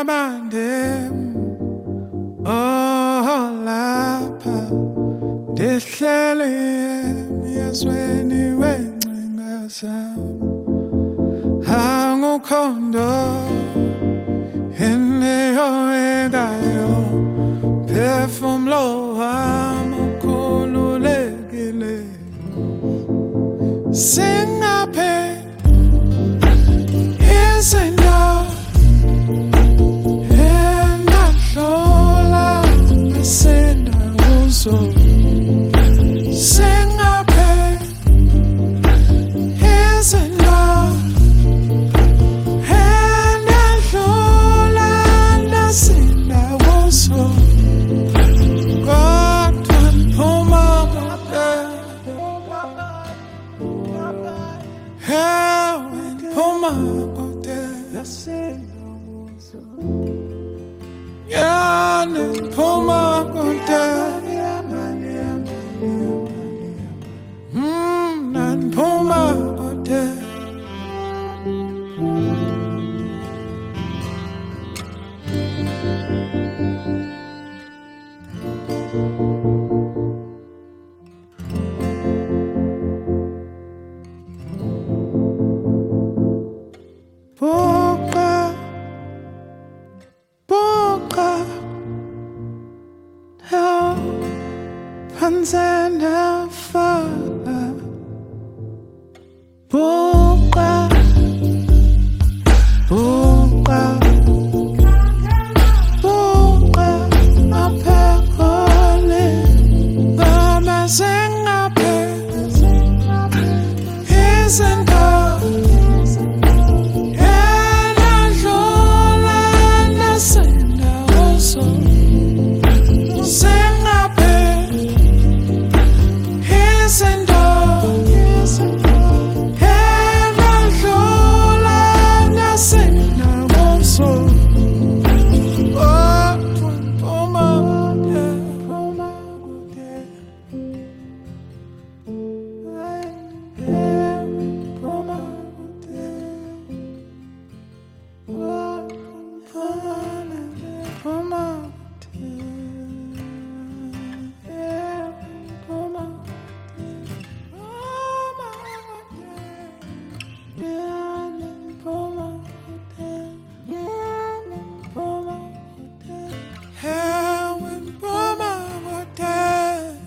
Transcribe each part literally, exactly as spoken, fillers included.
bandem oh lapha dehlele yasweni wencinga sami angukhondo enneyoedayo phefumlo wami ukhululekile singaphe izinto endahlola ngisenda kuzo singaphe izinto endahlola ngisenda kuzo kodwa ngiphuma kude ewe ngiphuma kude yani ngiphuma kude mna ngiphuma kude Boca, boca, hell, panzana fala. Boca, boca, boca, apekole, mama sengape, isn't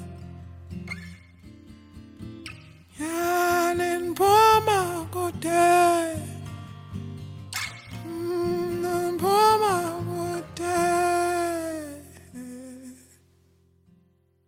Yeah.